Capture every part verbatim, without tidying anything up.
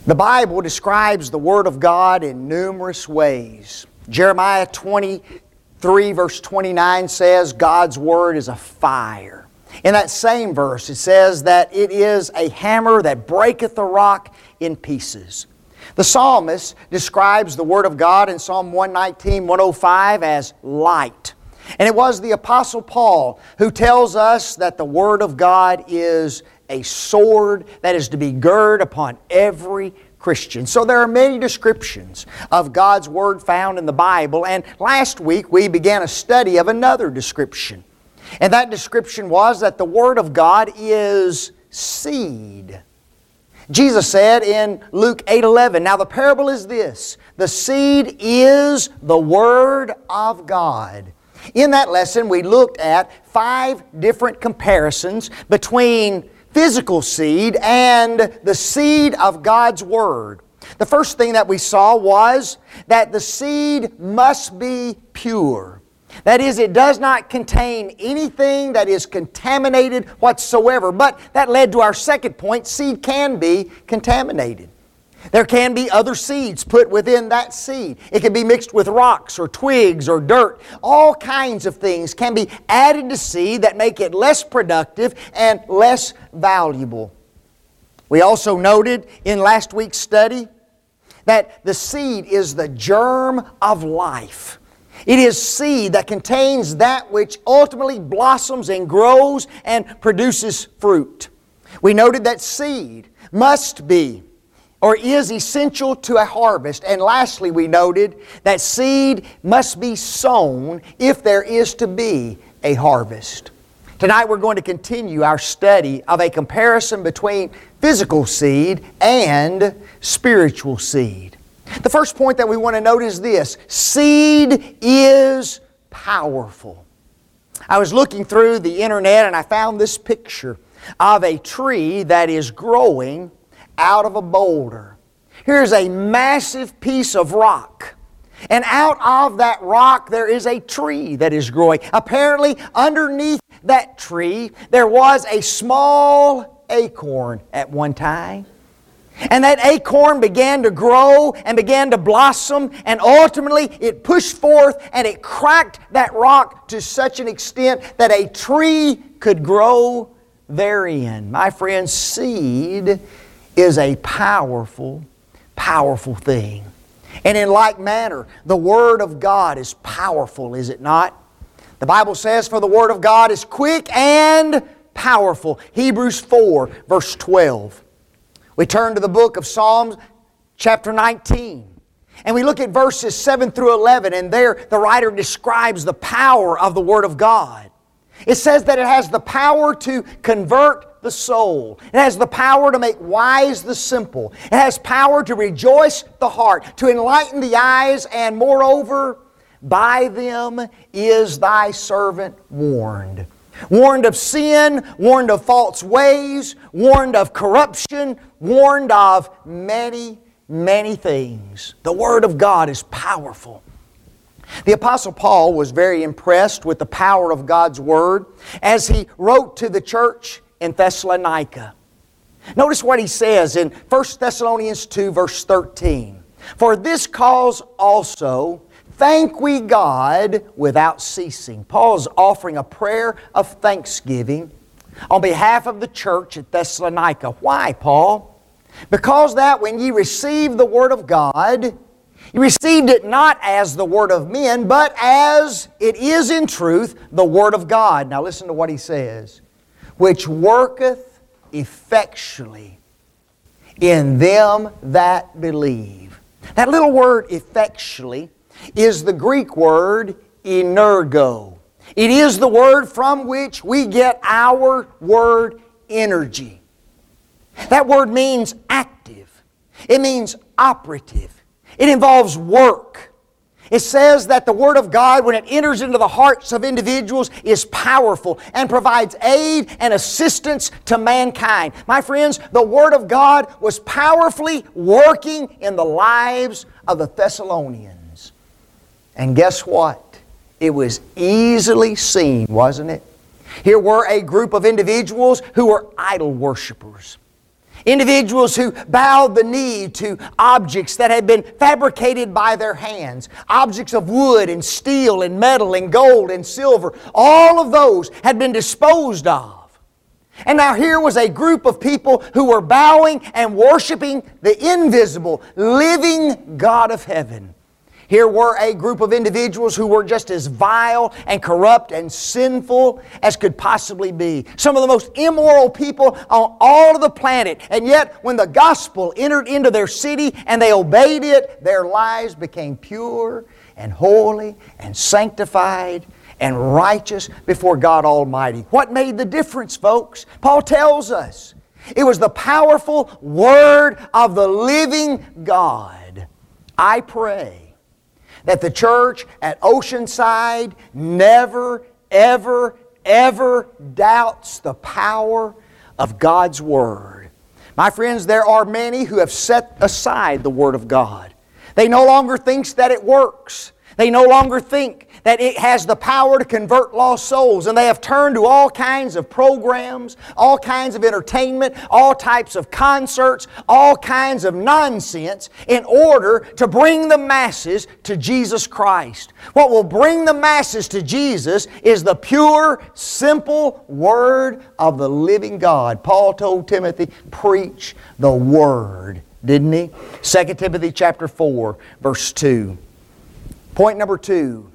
The Bible describes the Word of God in numerous ways. Jeremiah twenty-three verse twenty-nine says God's Word is a fire. In that same verse it says that it is a hammer that breaketh the rock in pieces. The psalmist describes the Word of God in Psalm one nineteen, one oh five as light. And it was the Apostle Paul who tells us that the Word of God is a sword that is to be girded upon every Christian. So there are many descriptions of God's Word found in the Bible, and last week we began a study of another description. And that description was that the Word of God is seed. Jesus said in Luke eight eleven, "Now the parable is this, the seed is the Word of God." In that lesson we looked at five different comparisons between physical seed and the seed of God's Word. The first thing that we saw was that the seed must be pure. That is, it does not contain anything that is contaminated whatsoever. But that led to our second point, seed can be contaminated. There can be other seeds put within that seed. It can be mixed with rocks or twigs or dirt. All kinds of things can be added to seed that make it less productive and less valuable. We also noted in last week's study that the seed is the germ of life. It is seed that contains that which ultimately blossoms and grows and produces fruit. We noted that seed must be or is essential to a harvest. And lastly, we noted that seed must be sown if there is to be a harvest. Tonight we're going to continue our study of a comparison between physical seed and spiritual seed. The first point that we want to note is this: seed is powerful. I was looking through the internet and I found this picture of a tree that is growing out of a boulder. Here's a massive piece of rock. And out of that rock there is a tree that is growing. Apparently underneath that tree there was a small acorn at one time. And that acorn began to grow and began to blossom, and ultimately it pushed forth and it cracked that rock to such an extent that a tree could grow therein. My friends, seed is a powerful, powerful thing. And in like manner, the Word of God is powerful, is it not? The Bible says, "For the Word of God is quick and powerful." Hebrews four, verse twelve. We turn to the book of Psalms, chapter nineteen. And we look at verses seven through eleven, and there the writer describes the power of the Word of God. It says that it has the power to convert the soul. It has the power to make wise the simple. It has power to rejoice the heart, to enlighten the eyes, and moreover, by them is thy servant warned. Warned of sin, warned of false ways, warned of corruption, warned of many, many things. The Word of God is powerful. The Apostle Paul was very impressed with the power of God's Word as he wrote to the church in Thessalonica. Notice what he says in First Thessalonians two, verse thirteen. "For this cause also thank we God without ceasing." Paul's offering a prayer of thanksgiving on behalf of the church at Thessalonica. Why, Paul? "Because that when ye received the Word of God, you received it not as the word of men, but as it is in truth the Word of God." Now listen to what he says. "Which worketh effectually in them that believe." That little word effectually is the Greek word energo. It is the word from which we get our word energy. That word means active. It means operative. It involves work. It says that the Word of God, when it enters into the hearts of individuals, is powerful and provides aid and assistance to mankind. My friends, the Word of God was powerfully working in the lives of the Thessalonians. And guess what? It was easily seen, wasn't it? Here were a group of individuals who were idol worshipers. Individuals who bowed the knee to objects that had been fabricated by their hands. Objects of wood and steel and metal and gold and silver. All of those had been disposed of. And now here was a group of people who were bowing and worshiping the invisible, living God of heaven. Here were a group of individuals who were just as vile and corrupt and sinful as could possibly be. Some of the most immoral people on all of the planet. And yet, when the gospel entered into their city and they obeyed it, their lives became pure and holy and sanctified and righteous before God Almighty. What made the difference, folks? Paul tells us it was the powerful Word of the living God. I pray that the church at Oceanside never, ever, ever doubts the power of God's Word. My friends, there are many who have set aside the Word of God. They no longer think that it works. They no longer think that it has the power to convert lost souls. And they have turned to all kinds of programs, all kinds of entertainment, all types of concerts, all kinds of nonsense in order to bring the masses to Jesus Christ. What will bring the masses to Jesus is the pure, simple Word of the living God. Paul told Timothy, preach the Word, didn't he? Second Timothy chapter four, verse two. Point number two,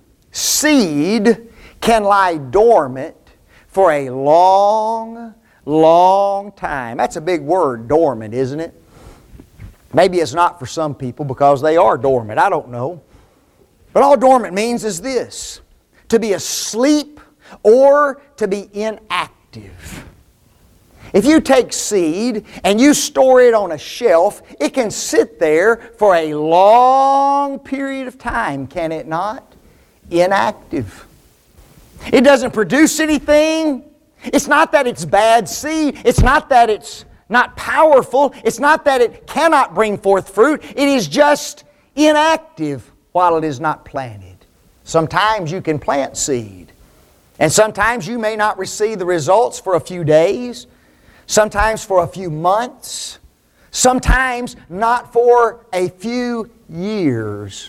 seed can lie dormant for a long, long time. That's a big word, dormant, isn't it? Maybe it's not for some people because they are dormant. I don't know. But all dormant means is this, to be asleep or to be inactive. If you take seed and you store it on a shelf, it can sit there for a long period of time, can it not? Inactive. It doesn't produce anything. It's not that it's bad seed. It's not that it's not powerful. It's not that it cannot bring forth fruit. It is just inactive while it is not planted. Sometimes you can plant seed, and sometimes you may not receive the results for a few days. Sometimes for a few months, sometimes not for a few years.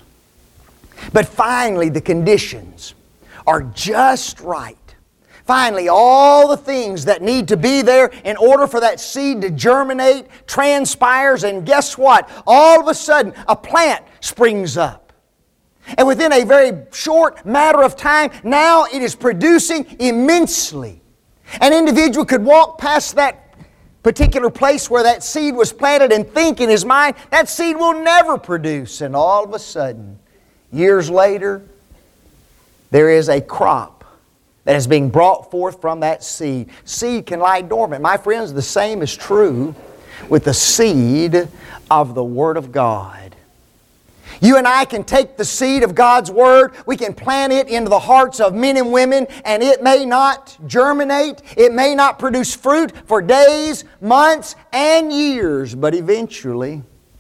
But finally, the conditions are just right. Finally, all the things that need to be there in order for that seed to germinate transpires, and guess what? All of a sudden, a plant springs up. And within a very short matter of time, now it is producing immensely. An individual could walk past that particular place where that seed was planted and think in his mind, that seed will never produce. And all of a sudden, years later, there is a crop that is being brought forth from that seed. Seed can lie dormant. My friends, the same is true with the seed of the Word of God. You and I can take the seed of God's Word, we can plant it into the hearts of men and women, and it may not germinate, it may not produce fruit for days, months, and years, but eventually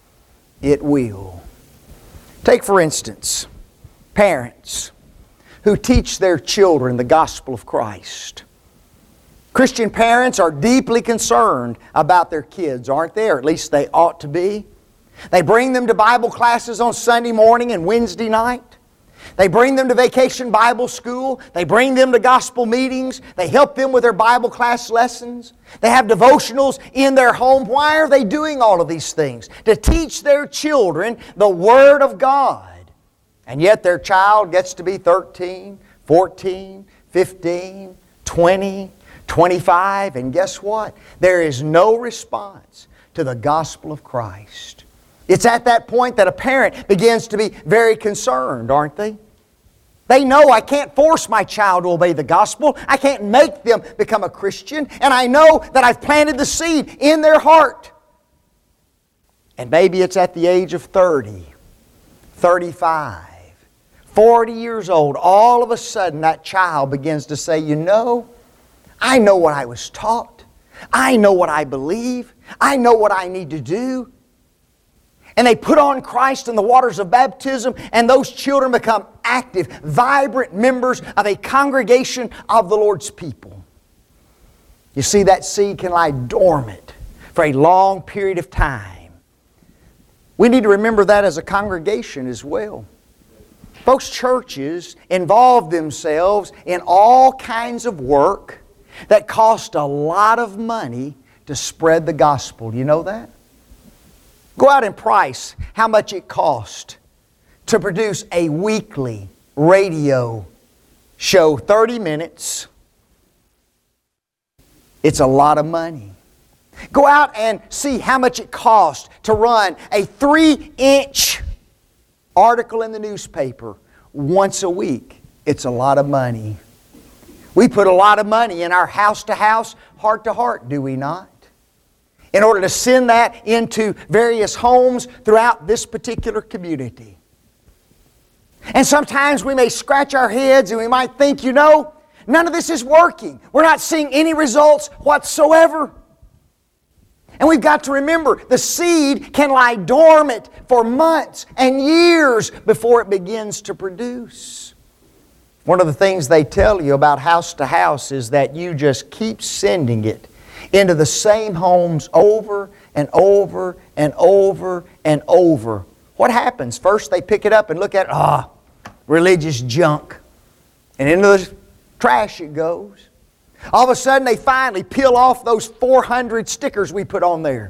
it will. Take, for instance, parents who teach their children the gospel of Christ. Christian parents are deeply concerned about their kids, aren't they? Or at least they ought to be. They bring them to Bible classes on Sunday morning and Wednesday night. They bring them to vacation Bible school. They bring them to gospel meetings. They help them with their Bible class lessons. They have devotionals in their home. Why are they doing all of these things? To teach their children the Word of God. And yet their child gets to be thirteen, fourteen, fifteen, twenty, twenty-five, and guess what? There is no response to the gospel of Christ. It's at that point that a parent begins to be very concerned, aren't they? They know I can't force my child to obey the gospel. I can't make them become a Christian. And I know that I've planted the seed in their heart. And maybe it's at the age of thirty, thirty-five, forty years old. All of a sudden that child begins to say, you know, I know what I was taught. I know what I believe. I know what I need to do. And they put on Christ in the waters of baptism, and those children become active, vibrant members of a congregation of the Lord's people. You see, that seed can lie dormant for a long period of time. We need to remember that as a congregation as well. Folks, churches involve themselves in all kinds of work that cost a lot of money to spread the gospel. Do you know that? Go out and price how much it costs to produce a weekly radio show, thirty minutes. It's a lot of money. Go out and see how much it costs to run a three-inch article in the newspaper once a week. It's a lot of money. We put a lot of money in our house-to-house, heart-to-heart, do we not? In order to send that into various homes throughout this particular community. And sometimes we may scratch our heads and we might think, you know, none of this is working. We're not seeing any results whatsoever. And we've got to remember, the seed can lie dormant for months and years before it begins to produce. One of the things they tell you about house to house is that you just keep sending it into the same homes over and over and over and over. What happens? First they pick it up and look at it, ah, religious junk. And into the trash it goes. All of a sudden they finally peel off those four hundred stickers we put on there.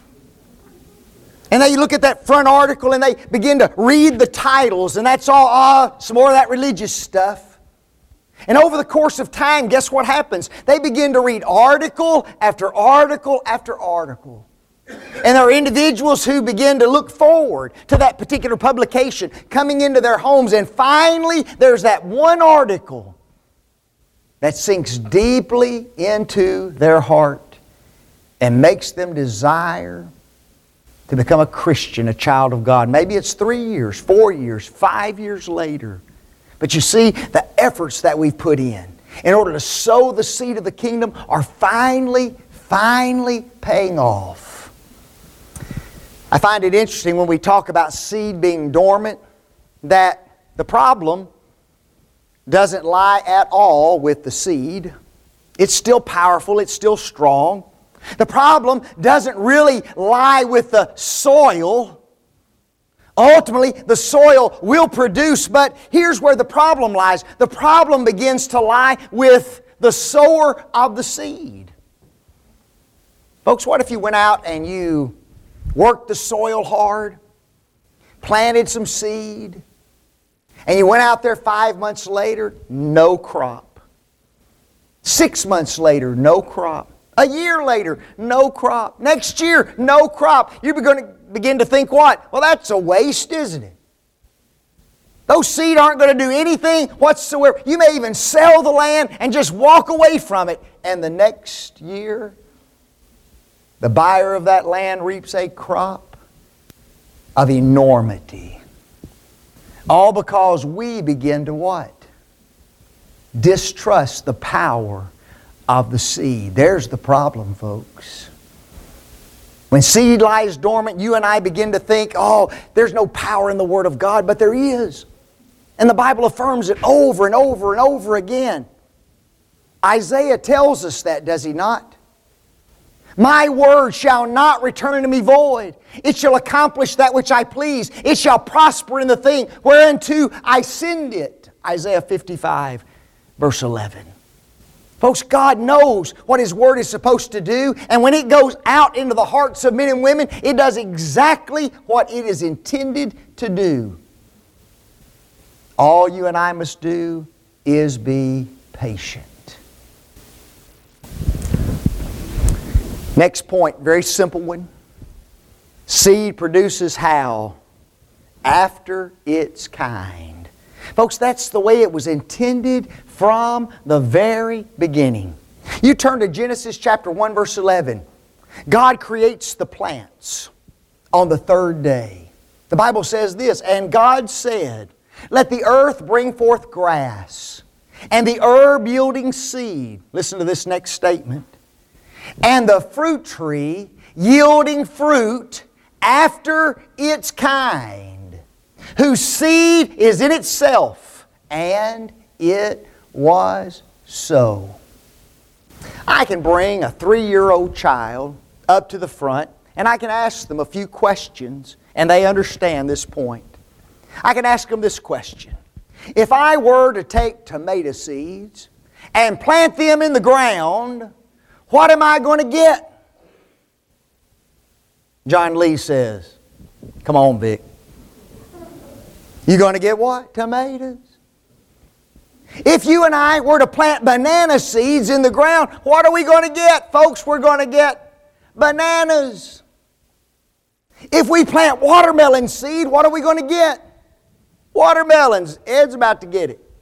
And they look at that front article and they begin to read the titles, and that's all, ah, some more of that religious stuff. And over the course of time, guess what happens? They begin to read article after article after article. And there are individuals who begin to look forward to that particular publication coming into their homes, and finally there's that one article that sinks deeply into their heart and makes them desire to become a Christian, a child of God. Maybe it's three years, four years, five years later. But you see, the efforts that we've put in in order to sow the seed of the kingdom are finally, finally paying off. I find it interesting when we talk about seed being dormant that the problem doesn't lie at all with the seed. It's still powerful, it's still strong. The problem doesn't really lie with the soil. Ultimately, the soil will produce, but here's where the problem lies. The problem begins to lie with the sower of the seed. Folks, what if you went out and you worked the soil hard, planted some seed, and you went out there five months later, no crop. Six months later, no crop. A year later, no crop. Next year, no crop. You're going to begin to think what? Well, that's a waste, isn't it? Those seed aren't going to do anything whatsoever. You may even sell the land and just walk away from it. And the next year, the buyer of that land reaps a crop of enormity. All because we begin to what? Distrust the power of the seed. There's the problem, folks. When seed lies dormant, you and I begin to think, oh, there's no power in the Word of God, but there is. And the Bible affirms it over and over and over again. Isaiah tells us that, does he not? My word shall not return unto me void. It shall accomplish that which I please. It shall prosper in the thing whereunto I send it. Isaiah fifty-five, verse eleven. Folks, God knows what His Word is supposed to do, and when it goes out into the hearts of men and women, it does exactly what it is intended to do. All you and I must do is be patient. Next point, very simple one. Seed produces how? After its kind. Folks, that's the way it was intended from the very beginning. You turn to Genesis chapter one, verse eleven. God creates the plants on the third day. The Bible says this, and God said, let the earth bring forth grass, and the herb yielding seed. Listen to this next statement. And the fruit tree yielding fruit after its kind, whose seed is in itself, and it was so. I can bring a three-year-old child up to the front, and I can ask them a few questions, and they understand this point. I can ask them this question. If I were to take tomato seeds and plant them in the ground, what am I going to get? John Lee says, come on, Vic. You're going to get what? Tomatoes. If you and I were to plant banana seeds in the ground, what are we going to get? Folks, we're going to get bananas. If we plant watermelon seed, what are we going to get? Watermelons. Ed's about to get it.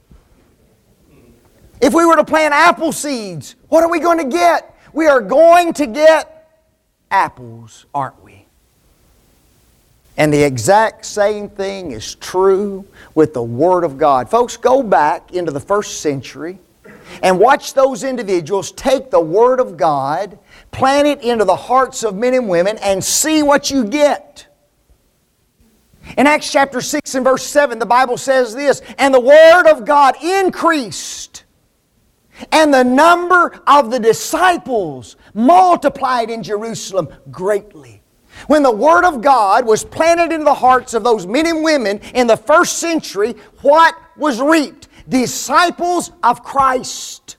If we were to plant apple seeds, what are we going to get? We are going to get apples, aren't we? And the exact same thing is true with the Word of God. Folks, go back into the first century and watch those individuals take the Word of God, plant it into the hearts of men and women, and see what you get. In Acts chapter six and verse seven, the Bible says this, and the Word of God increased, and the number of the disciples multiplied in Jerusalem greatly. When the Word of God was planted in the hearts of those men and women in the first century, what was reaped? Disciples of Christ.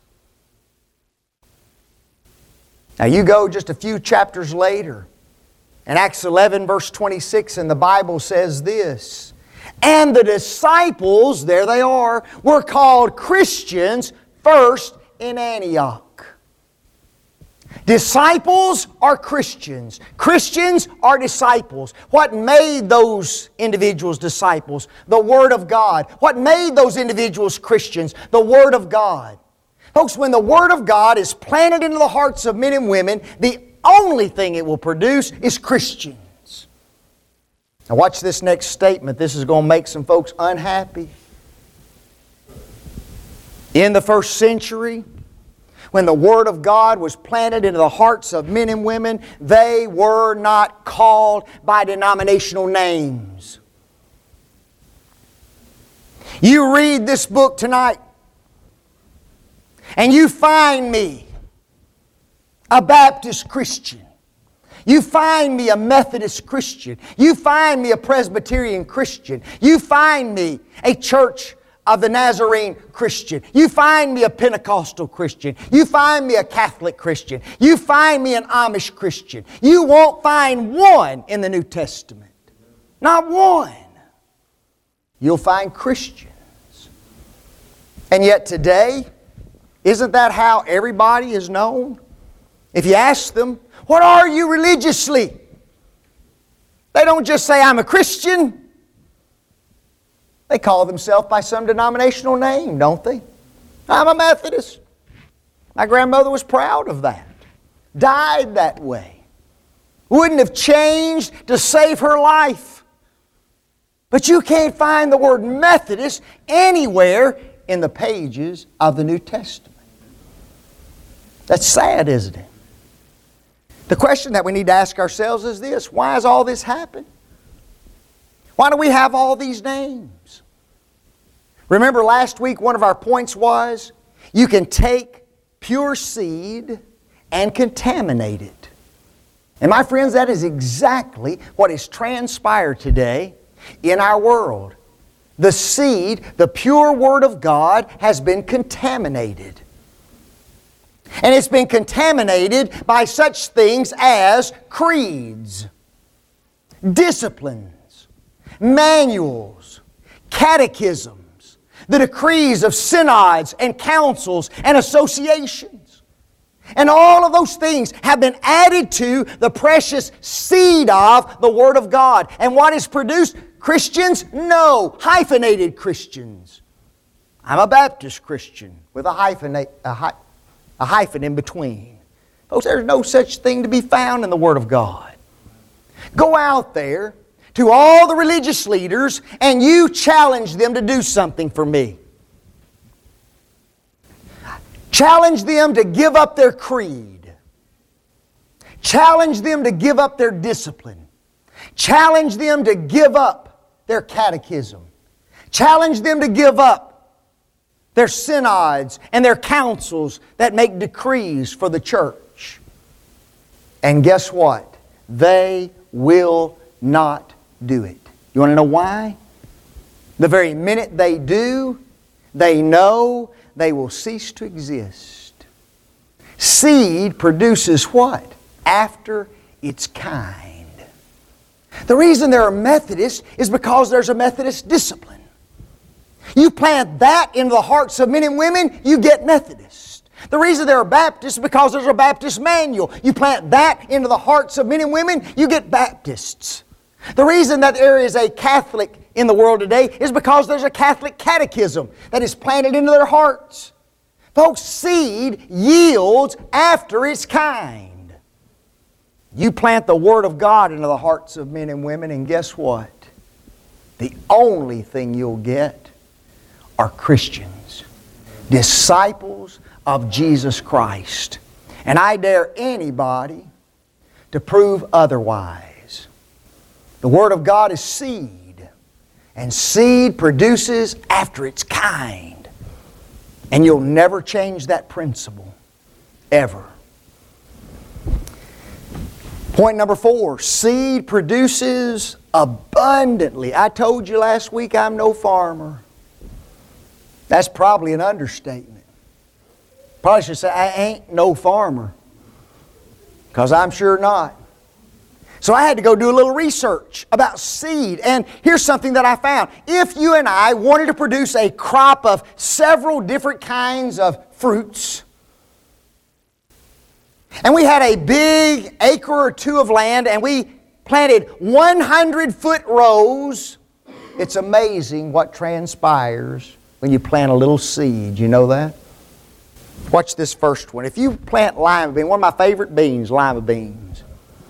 Now you go just a few chapters later, in Acts eleven verse twenty-six, and the Bible says this, and the disciples, there they are, were called Christians first in Antioch. Disciples are Christians. Christians are disciples. What made those individuals disciples? The Word of God. What made those individuals Christians? The Word of God. Folks, when the Word of God is planted into the hearts of men and women, the only thing it will produce is Christians. Now watch this next statement. This is going to make some folks unhappy. In the first century, when the Word of God was planted into the hearts of men and women, they were not called by denominational names. You read this book tonight, and you find me a Baptist Christian. You find me a Methodist Christian. You find me a Presbyterian Christian. You find me a Church of the Nazarene Christian. You find me a Pentecostal Christian. You find me a Catholic Christian. You find me an Amish Christian. You won't find one in the New Testament. Not one. You'll find Christians. And yet today, isn't that how everybody is known? If you ask them, what are you religiously? They don't just say, I'm a Christian. They call themselves by some denominational name, don't they? I'm a Methodist. My grandmother was proud of that. Died that way. Wouldn't have changed to save her life. But you can't find the word Methodist anywhere in the pages of the New Testament. That's sad, isn't it? The question that we need to ask ourselves is this: why has all this happened? Why do we have all these names? Remember last week one of our points was you can take pure seed and contaminate it. And my friends, that is exactly what has transpired today in our world. The seed, the pure Word of God, has been contaminated. And it's been contaminated by such things as creeds, disciplines, manuals, catechisms, the decrees of synods and councils and associations. And all of those things have been added to the precious seed of the Word of God. And what is produced? Christians? No. Hyphenated Christians. I'm a Baptist Christian with a hyphenate, a, hy, a hyphen in between. Folks, there's no such thing to be found in the Word of God. Go out there to all the religious leaders and you challenge them to do something for me. Challenge them to give up their creed. Challenge them to give up their discipline. Challenge them to give up their catechism. Challenge them to give up their synods and their councils that make decrees for the church. And guess what? They will not do it. You want to know why? The very minute they do, they know they will cease to exist. Seed produces what? After its kind. The reason there are Methodists is because there's a Methodist discipline. You plant that into the hearts of men and women, you get Methodists. The reason there are Baptists is because there's a Baptist manual. You plant that into the hearts of men and women, you get Baptists. The reason that there is a Catholic in the world today is because there's a Catholic catechism that is planted into their hearts. Folks, seed yields after its kind. You plant the Word of God into the hearts of men and women, and guess what? The only thing you'll get are Christians, disciples of Jesus Christ. And I dare anybody to prove otherwise. The Word of God is seed, and seed produces after its kind. And you'll never change that principle, ever. Point number four, seed produces abundantly. I told you last week I'm no farmer. That's probably an understatement. Probably should say I ain't no farmer, because I'm sure not. So I had to go do a little research about seed, and here's something that I found. If you and I wanted to produce a crop of several different kinds of fruits, and we had a big acre or two of land, and we planted one hundred foot rows, it's amazing what transpires when you plant a little seed. You know that? Watch this first one. If you plant lima beans, one of my favorite beans, lima beans.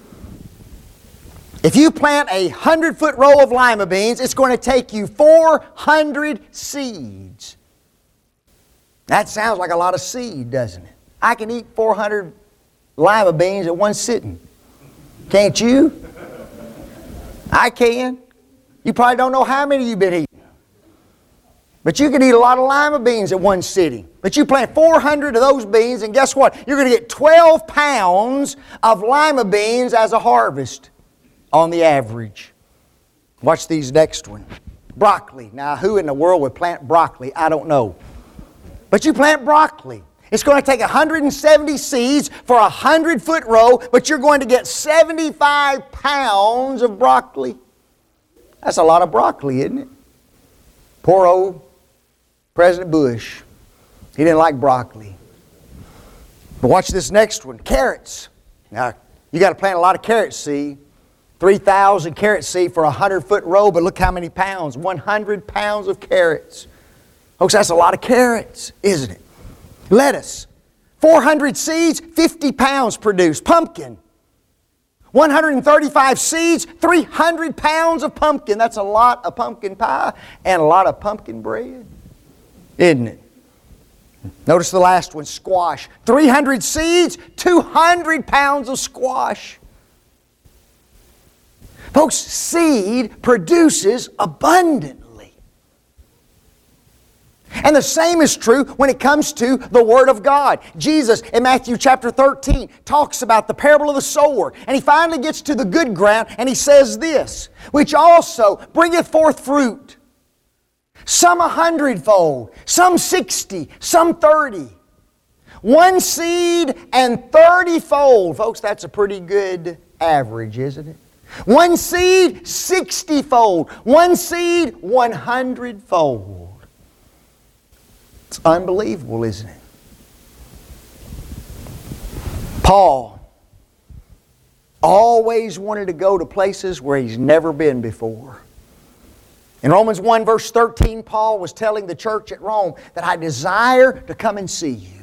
If you plant a hundred foot row of lima beans, it's going to take you four hundred seeds. That sounds like a lot of seed, doesn't it? I can eat four hundred lima beans at one sitting. Can't you? I can. You probably don't know how many you've been eating. But you can eat a lot of lima beans at one sitting. But you plant four hundred of those beans, and guess what? You're going to get twelve pounds of lima beans as a harvest on the average. Watch these next one. Broccoli. Now, who in the world would plant broccoli? I don't know. But you plant broccoli. It's going to take one hundred seventy seeds for a hundred foot row, but you're going to get seventy-five pounds of broccoli. That's a lot of broccoli, isn't it? Poor old President Bush. He didn't like broccoli. But watch this next one. Carrots. Now, you got to plant a lot of carrot seed. three thousand carrot seed for a hundred foot row, but look how many pounds. one hundred pounds of carrots. Folks, that's a lot of carrots, isn't it? Lettuce. four hundred seeds, fifty pounds produced. Pumpkin. one hundred thirty-five seeds, three hundred pounds of pumpkin. That's a lot of pumpkin pie and a lot of pumpkin bread, isn't it? Notice the last one, squash. three hundred seeds, two hundred pounds of squash. Folks, seed produces abundantly. And the same is true when it comes to the Word of God. Jesus in Matthew chapter thirteen talks about the parable of the sower. And He finally gets to the good ground and He says this, which also bringeth forth fruit. Some a hundredfold, some sixty, some thirty. One seed and thirty-fold. Folks, that's a pretty good average, isn't it? One seed, sixty-fold. One seed, one hundred-fold. It's unbelievable, isn't it? Paul always wanted to go to places where he's never been before. In Romans one verse thirteen, Paul was telling the church at Rome that I desire to come and see you.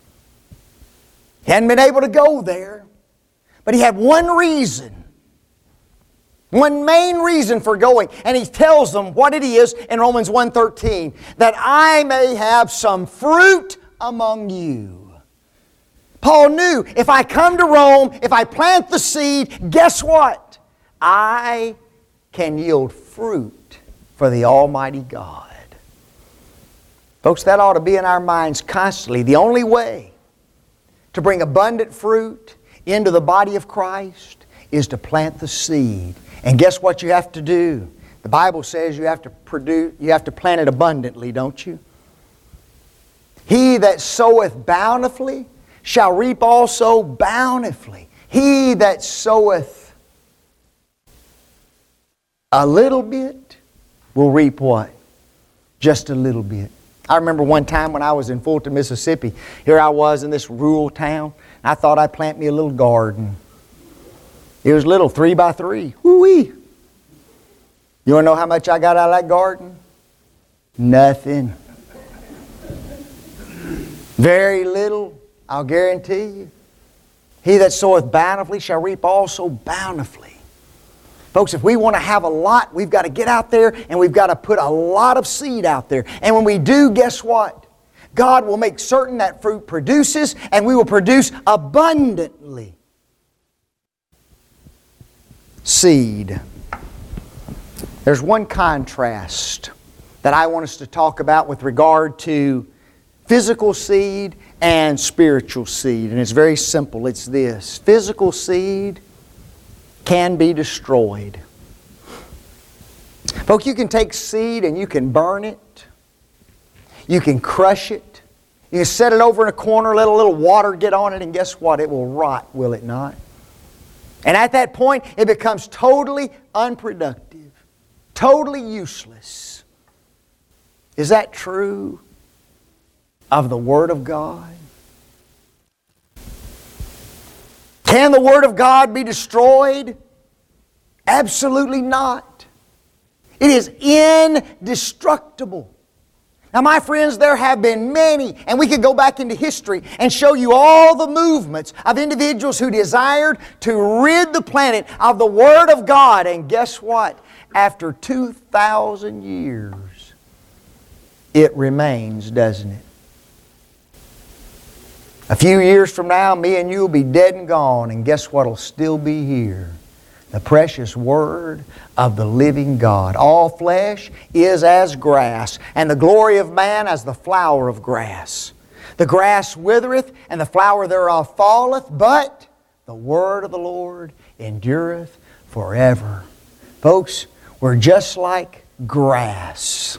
He hadn't been able to go there, but he had one reason. One main reason for going, and he tells them what it is in Romans one thirteen, that I may have some fruit among you. Paul knew if I come to Rome, if I plant the seed, guess what? I can yield fruit for the Almighty God. Folks, that ought to be in our minds constantly. The only way to bring abundant fruit into the body of Christ is to plant the seed. And guess what you have to do? The Bible says you have to produce, you have to plant it abundantly, don't you? He that soweth bountifully shall reap also bountifully. He that soweth a little bit will reap what? Just a little bit. I remember one time when I was in Fulton, Mississippi. Here I was in this rural town. I thought I'd plant me a little garden. It was little, three by three. Woo-wee! You want to know how much I got out of that garden? Nothing. Very little, I'll guarantee you. He that soweth bountifully shall reap also bountifully. Folks, if we want to have a lot, we've got to get out there and we've got to put a lot of seed out there. And when we do, guess what? God will make certain that fruit produces, and we will produce abundantly. Seed. There's one contrast that I want us to talk about with regard to physical seed and spiritual seed. And it's very simple. It's this. Physical seed can be destroyed. Folks, you can take seed and you can burn it. You can crush it. You can set it over in a corner, let a little water get on it, and guess what? It will rot, will it not? And at that point, it becomes totally unproductive, totally useless. Is that true of the Word of God? Can the Word of God be destroyed? Absolutely not. It is indestructible. Now, my friends, there have been many, and we could go back into history and show you all the movements of individuals who desired to rid the planet of the Word of God. And guess what? After two thousand years, it remains, doesn't it? A few years from now, me and you will be dead and gone, and guess what will still be here? The precious Word of the living God. All flesh is as grass, and the glory of man as the flower of grass. The grass withereth, and the flower thereof falleth, but the Word of the Lord endureth forever. Folks, we're just like grass.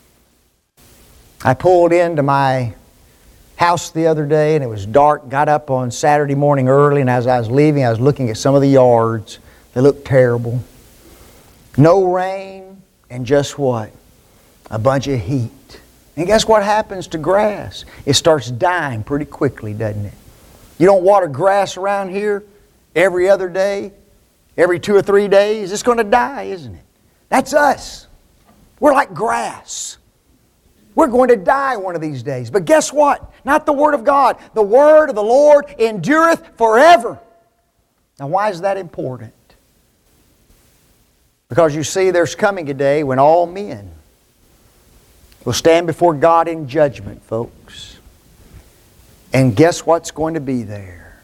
I pulled into my house the other day, and it was dark. Got up on Saturday morning early, and as I was leaving, I was looking at some of the yards. They looked terrible. No rain, and just what? A bunch of heat. And guess what happens to grass? It starts dying pretty quickly, doesn't it? You don't water grass around here every other day, every two or three days. It's going to die, isn't it? That's us. We're like grass. We're going to die one of these days. But guess what? Not the Word of God. The Word of the Lord endureth forever. Now, why is that important? Because you see, there's coming a day when all men will stand before God in judgment, folks. And guess what's going to be there?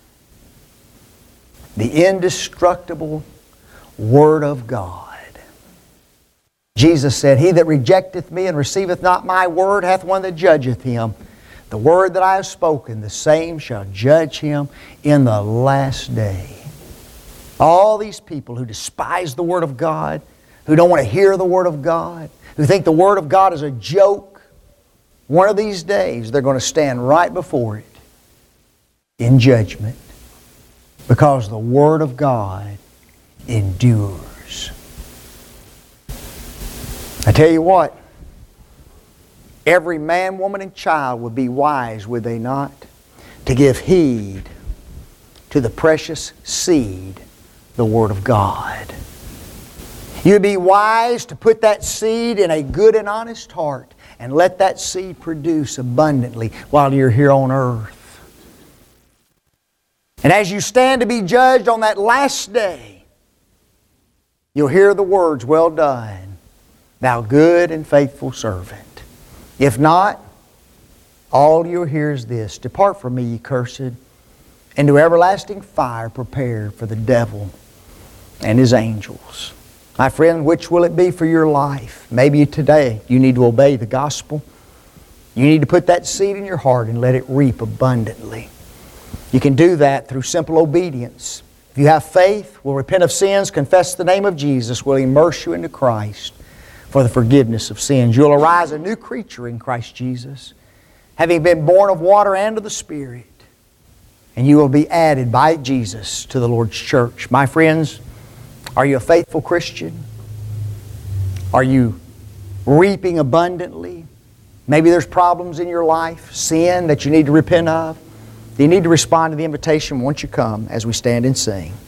The indestructible Word of God. Jesus said, He that rejecteth me and receiveth not my word hath one that judgeth him. The word that I have spoken, the same shall judge him in the last day. All these people who despise the Word of God, who don't want to hear the Word of God, who think the Word of God is a joke, one of these days they're going to stand right before it in judgment, because the Word of God endures. I tell you what, every man, woman, and child would be wise, would they not, to give heed to the precious seed, the Word of God. You'd be wise to put that seed in a good and honest heart and let that seed produce abundantly while you're here on earth. And as you stand to be judged on that last day, you'll hear the words, "Well done, thou good and faithful servant." If not, all you'll hear is this: "Depart from me, ye cursed, into everlasting fire prepared for the devil and his angels." My friend, which will it be for your life? Maybe today you need to obey the gospel. You need to put that seed in your heart and let it reap abundantly. You can do that through simple obedience. If you have faith, will repent of sins, confess the name of Jesus, will immerse you into Christ for the forgiveness of sins. You'll arise a new creature in Christ Jesus, having been born of water and of the Spirit. And you will be added by Jesus to the Lord's church. My friends, are you a faithful Christian? Are you reaping abundantly? Maybe there's problems in your life, sin that you need to repent of. You need to respond to the invitation once you come as we stand and sing.